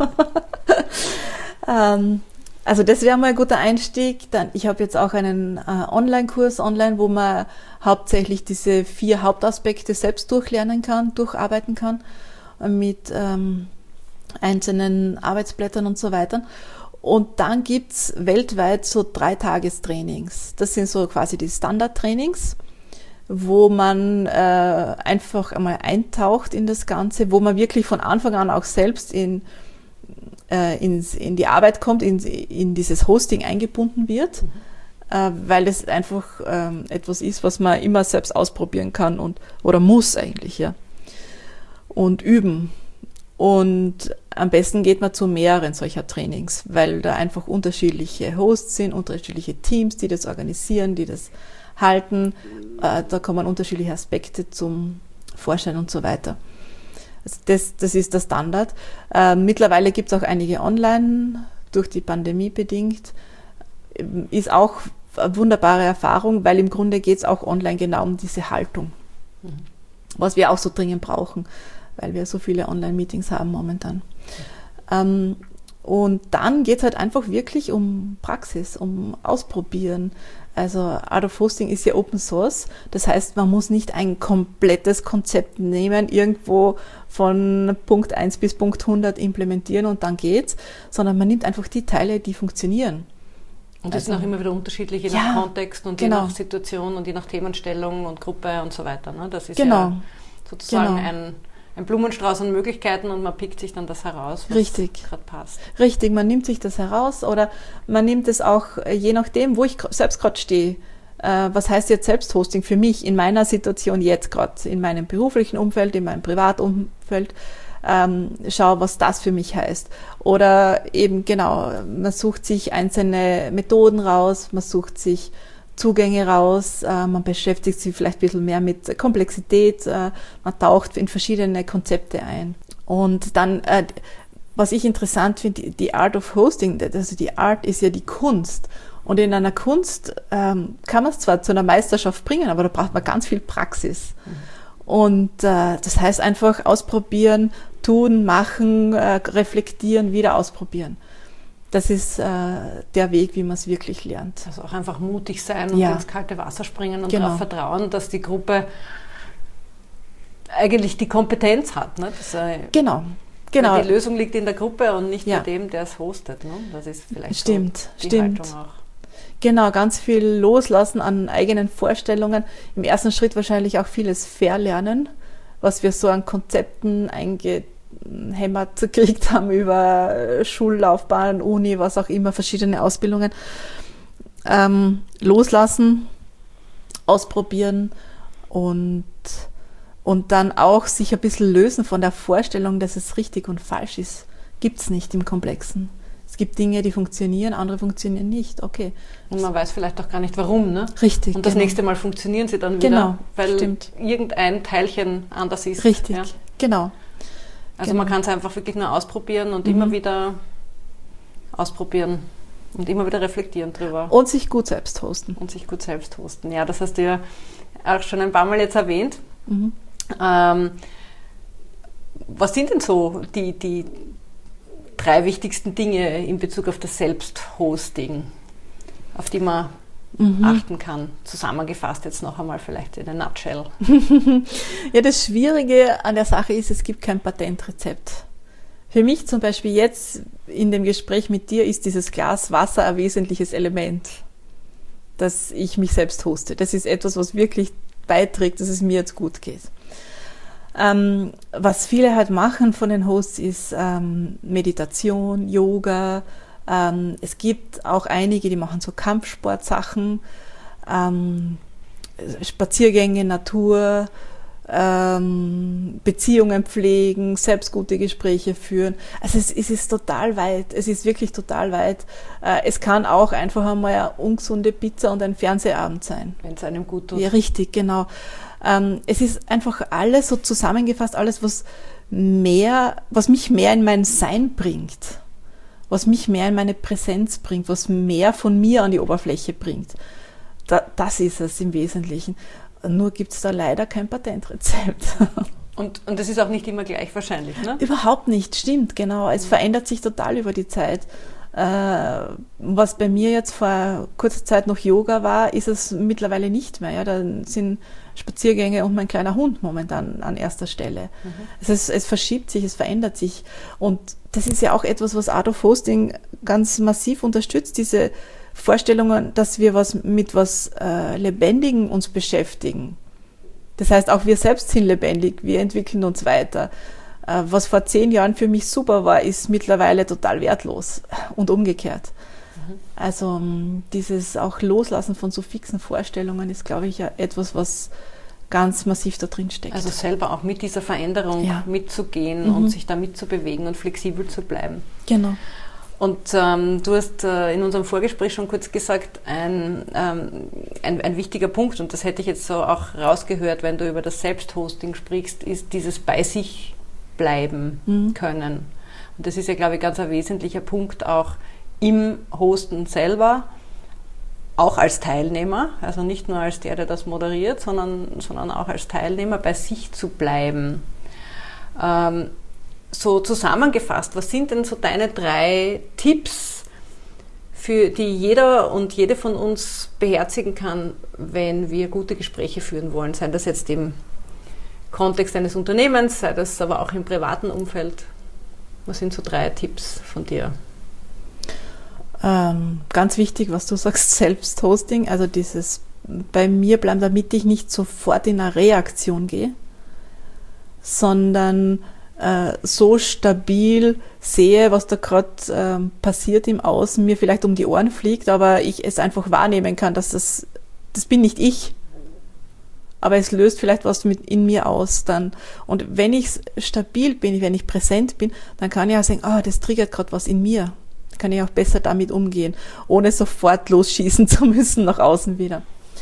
ähm, also das wäre mal ein guter Einstieg. Dann, ich habe jetzt auch einen äh, Online-Kurs online, wo man hauptsächlich diese vier Hauptaspekte selbst durchlernen kann, durcharbeiten kann, äh, mit ähm, einzelnen Arbeitsblättern und so weiter. Und dann gibt's weltweit so drei Tagestrainings. Das sind so quasi die Standardtrainings, wo man äh, einfach einmal eintaucht in das Ganze, wo man wirklich von Anfang an auch selbst in, äh, ins, in die Arbeit kommt, in, in dieses Hosting eingebunden wird, mhm. äh, weil es einfach ähm, etwas ist, was man immer selbst ausprobieren kann und oder muss eigentlich, ja. Und üben. Und am besten geht man zu mehreren solcher Trainings, weil da einfach unterschiedliche Hosts sind, unterschiedliche Teams, die das organisieren, die das halten. Äh, da kommen unterschiedliche Aspekte zum Vorschein und so weiter. Also das, das ist der Standard. Äh, mittlerweile gibt es auch einige online, durch die Pandemie bedingt. Ist auch eine wunderbare Erfahrung, weil im Grunde geht es auch online genau um diese Haltung, mhm. was wir auch so dringend brauchen, weil wir so viele Online-Meetings haben momentan. Mhm. Ähm, Und dann geht es halt einfach wirklich um Praxis, um Ausprobieren. Also Art of Hosting ist ja Open Source. Das heißt, man muss nicht ein komplettes Konzept nehmen, irgendwo von Punkt eins bis Punkt hundert implementieren und dann geht's, sondern man nimmt einfach die Teile, die funktionieren. Und das also, sind auch immer wieder unterschiedlich, je ja, nach Kontext und genau. je nach Situation und je nach Themenstellung und Gruppe und so weiter. Ne? Das ist genau. ja sozusagen genau. ein, ein Blumenstrauß an Möglichkeiten und man pickt sich dann das heraus, was gerade passt. Richtig, man nimmt sich das heraus oder man nimmt es auch, je nachdem, wo ich selbst gerade stehe. Äh, was heißt jetzt Selbsthosting für mich in meiner Situation jetzt gerade, in meinem beruflichen Umfeld, in meinem Privatumfeld? Ähm, schau, was das für mich heißt. Oder eben genau, man sucht sich einzelne Methoden raus, man sucht sich Zugänge raus, äh, man beschäftigt sich vielleicht ein bisschen mehr mit Komplexität, äh, man taucht in verschiedene Konzepte ein. Und dann, äh, was ich interessant finde, die, die Art of Hosting, also die Art ist ja die Kunst. Und in einer Kunst ähm, kann man es zwar zu einer Meisterschaft bringen, aber da braucht man ganz viel Praxis. Mhm. Und äh, das heißt einfach ausprobieren, tun, machen, äh, reflektieren, wieder ausprobieren. Das ist äh, der Weg, wie man es wirklich lernt. Also auch einfach mutig sein und ja. ins kalte Wasser springen und genau. darauf vertrauen, dass die Gruppe eigentlich die Kompetenz hat. Ne? Das, äh, genau. genau. Die Lösung liegt in der Gruppe und nicht ja. bei dem, der es hostet. Ne? Das ist vielleicht stimmt, so die stimmt. Haltung auch. Genau, ganz viel loslassen an eigenen Vorstellungen. Im ersten Schritt wahrscheinlich auch vieles verlernen, was wir so an Konzepten eingehämmert gekriegt haben über Schullaufbahn, Uni, was auch immer, verschiedene Ausbildungen. Ähm, loslassen, ausprobieren und, und dann auch sich ein bisschen lösen von der Vorstellung, dass es richtig und falsch ist. Gibt's nicht im Komplexen. Es gibt Dinge, die funktionieren, andere funktionieren nicht. Okay. Und man weiß vielleicht auch gar nicht, warum, ne? Richtig. Und das genau. nächste Mal funktionieren sie dann wieder, genau, weil stimmt. irgendein Teilchen anders ist. Richtig, ja? genau. Also genau. man kann es einfach wirklich nur ausprobieren und mhm. immer wieder ausprobieren und immer wieder reflektieren drüber. Und sich gut selbst hosten. Und sich gut selbst hosten. Ja, das hast du ja auch schon ein paar Mal jetzt erwähnt. Mhm. Ähm, was sind denn so die, die drei wichtigsten Dinge in Bezug auf das Selbsthosting, auf die man mhm. achten kann? Zusammengefasst jetzt noch einmal vielleicht in a nutshell. Ja, das Schwierige an der Sache ist, es gibt kein Patentrezept. Für mich zum Beispiel jetzt in dem Gespräch mit dir ist dieses Glas Wasser ein wesentliches Element, dass ich mich selbst hoste. Das ist etwas, was wirklich beiträgt, dass es mir jetzt gut geht. Ähm, was viele halt machen von den Hosts ist ähm, Meditation, Yoga. Ähm, es gibt auch einige, die machen so Kampfsportsachen, ähm, Spaziergänge, Natur, ähm, Beziehungen pflegen, selbst gute Gespräche führen. Also es, es ist total weit, es ist wirklich total weit. Äh, es kann auch einfach einmal eine ungesunde Pizza und ein Fernsehabend sein. Wenn es einem gut tut. Ja, richtig, genau. Ähm, es ist einfach alles so zusammengefasst, alles, was mehr, was mich mehr in mein Sein bringt, was mich mehr in meine Präsenz bringt, was mehr von mir an die Oberfläche bringt. Da, das ist es im Wesentlichen. Nur gibt es da leider kein Patentrezept. Und, und das ist auch nicht immer gleich wahrscheinlich, ne? Überhaupt nicht, stimmt, genau. Es mhm. verändert sich total über die Zeit. Äh, was bei mir jetzt vor kurzer Zeit noch Yoga war, ist es mittlerweile nicht mehr. Ja? Da sind Spaziergänge und mein kleiner Hund momentan an erster Stelle. Mhm. Es, ist, es verschiebt sich, es verändert sich. Und das ist ja auch etwas, was Art of Hosting ganz massiv unterstützt, diese Vorstellungen, dass wir was mit was äh, Lebendigem uns beschäftigen. Das heißt, auch wir selbst sind lebendig, wir entwickeln uns weiter. Äh, was vor zehn Jahren für mich super war, ist mittlerweile total wertlos und umgekehrt. Mhm. Also dieses auch Loslassen von so fixen Vorstellungen ist, glaube ich, ja etwas, was ganz massiv da drin steckt. Also selber auch mit dieser Veränderung ja. mitzugehen mhm. und sich da mitzubewegen und flexibel zu bleiben. Genau. Und ähm, du hast äh, in unserem Vorgespräch schon kurz gesagt, ein, ähm, ein, ein wichtiger Punkt, und das hätte ich jetzt so auch rausgehört, wenn du über das Selbsthosting sprichst, ist dieses bei sich bleiben mhm. können. Und das ist ja, glaube ich, ganz ein wesentlicher Punkt auch im Hosten selber, auch als Teilnehmer, also nicht nur als der, der das moderiert, sondern, sondern auch als Teilnehmer bei sich zu bleiben. Ähm, so zusammengefasst, was sind denn so deine drei Tipps, für die jeder und jede von uns beherzigen kann, wenn wir gute Gespräche führen wollen, sei das jetzt im Kontext eines Unternehmens, sei das aber auch im privaten Umfeld. Was sind so drei Tipps von dir? Ähm, ganz wichtig, was du sagst, Selbsthosting, also dieses bei mir bleiben, damit ich nicht sofort in eine Reaktion gehe, sondern äh, so stabil sehe, was da gerade äh, passiert im Außen, mir vielleicht um die Ohren fliegt, aber ich es einfach wahrnehmen kann, dass das, das bin nicht ich. Aber es löst vielleicht was mit in mir aus dann. Und wenn ich stabil bin, wenn ich präsent bin, dann kann ich auch sagen, ah, das triggert gerade was in mir. Dann kann ich auch besser damit umgehen, ohne sofort losschießen zu müssen nach außen wieder.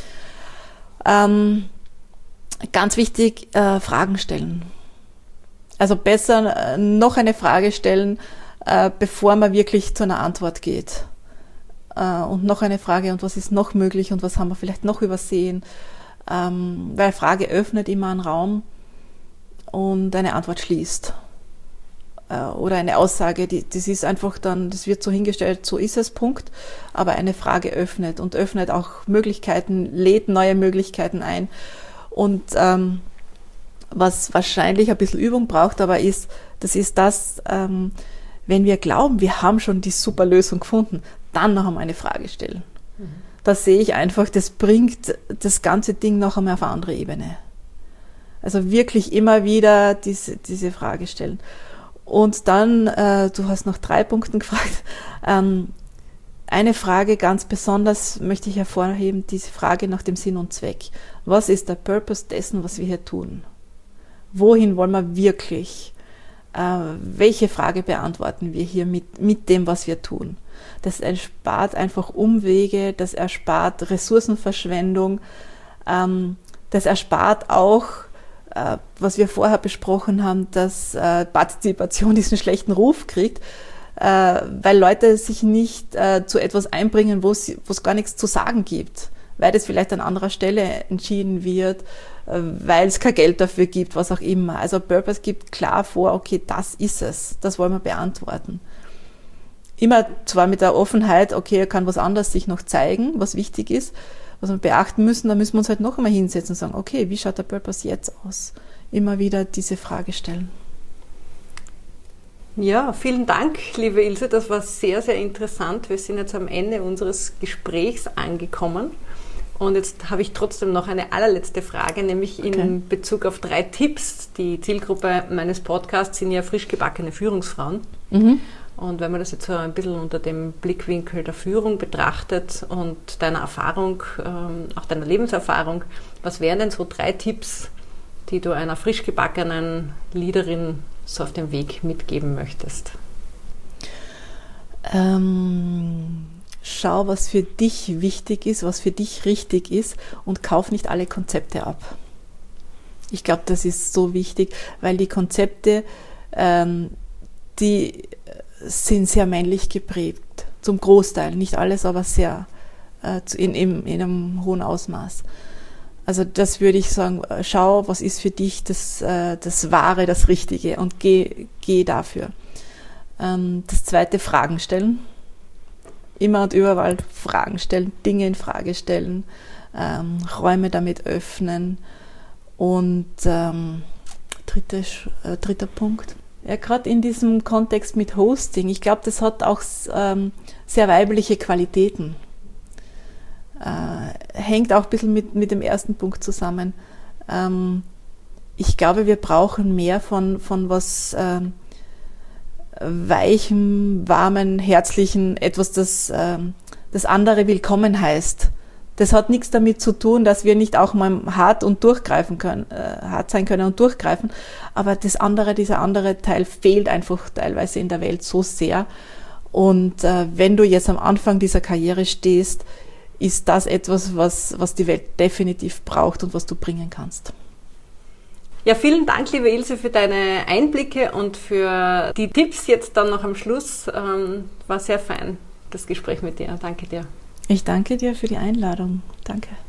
Ähm, ganz wichtig, äh, Fragen stellen. Also besser äh, noch eine Frage stellen, äh, bevor man wirklich zu einer Antwort geht. Äh, und noch eine Frage, und was ist noch möglich und was haben wir vielleicht noch übersehen? Ähm, weil Frage öffnet immer einen Raum und eine Antwort schließt. Äh, oder eine Aussage, die, das ist einfach dann, das wird so hingestellt, so ist es, Punkt. Aber eine Frage öffnet und öffnet auch Möglichkeiten, lädt neue Möglichkeiten ein. Und ähm, was wahrscheinlich ein bisschen Übung braucht, aber ist, das ist das, ähm, wenn wir glauben, wir haben schon die super Lösung gefunden, dann noch einmal eine Frage stellen. Mhm. Da sehe ich einfach, das bringt das ganze Ding noch einmal auf eine andere Ebene. Also wirklich immer wieder diese, diese Frage stellen. Und dann, äh, du hast nach drei Punkten gefragt, ähm, eine Frage ganz besonders möchte ich hervorheben, diese Frage nach dem Sinn und Zweck. Was ist der Purpose dessen, was wir hier tun? Wohin wollen wir wirklich? Äh, welche Frage beantworten wir hier mit, mit dem, was wir tun? Das erspart einfach Umwege, das erspart Ressourcenverschwendung, ähm, das erspart auch, äh, was wir vorher besprochen haben, dass äh, Partizipation diesen schlechten Ruf kriegt, äh, weil Leute sich nicht äh, zu etwas einbringen, wo es gar nichts zu sagen gibt, weil das vielleicht an anderer Stelle entschieden wird, äh, weil es kein Geld dafür gibt, was auch immer. Also Purpose gibt klar vor, okay, das ist es, das wollen wir beantworten. Immer zwar mit der Offenheit, okay, er kann was anderes sich noch zeigen, was wichtig ist, was wir beachten müssen, dann müssen wir uns halt noch einmal hinsetzen und sagen, okay, wie schaut der Purpose jetzt aus? Immer wieder diese Frage stellen. Ja, vielen Dank, liebe Ilse, das war sehr, sehr interessant. Wir sind jetzt am Ende unseres Gesprächs angekommen und jetzt habe ich trotzdem noch eine allerletzte Frage, nämlich in okay. Bezug auf drei Tipps. Die Zielgruppe meines Podcasts sind ja frisch gebackene Führungsfrauen. Mhm. Und wenn man das jetzt so ein bisschen unter dem Blickwinkel der Führung betrachtet und deiner Erfahrung, ähm, auch deiner Lebenserfahrung, was wären denn so drei Tipps, die du einer frisch gebackenen Leaderin so auf dem Weg mitgeben möchtest? Ähm, schau, was für dich wichtig ist, was für dich richtig ist und kauf nicht alle Konzepte ab. Ich glaube, das ist so wichtig, weil die Konzepte, ähm, die sind sehr männlich geprägt, zum Großteil, nicht alles, aber sehr äh, in, in, in einem hohen Ausmaß. Also das würde ich sagen, schau, was ist für dich das, äh, das Wahre, das Richtige und geh, geh dafür. Ähm, das zweite, Fragen stellen. Immer und überall Fragen stellen, Dinge in Frage stellen, ähm, Räume damit öffnen. Und ähm, dritte, äh, dritter Punkt. Ja, gerade in diesem Kontext mit Hosting, ich glaube, das hat auch ähm, sehr weibliche Qualitäten. Äh, hängt auch ein bisschen mit, mit dem ersten Punkt zusammen. Ähm, ich glaube, wir brauchen mehr von, von was ähm, Weichem, warmen, herzlichen, etwas, das ähm, das andere willkommen heißt. Das hat nichts damit zu tun, dass wir nicht auch mal hart und durchgreifen können, äh, hart sein können und durchgreifen. Aber das andere, dieser andere Teil fehlt einfach teilweise in der Welt so sehr. Und äh, wenn du jetzt am Anfang dieser Karriere stehst, ist das etwas, was, was die Welt definitiv braucht und was du bringen kannst. Ja, vielen Dank, liebe Ilse, für deine Einblicke und für die Tipps jetzt dann noch am Schluss. Ähm, war sehr fein, das Gespräch mit dir. Danke dir. Ich danke dir für die Einladung. Danke.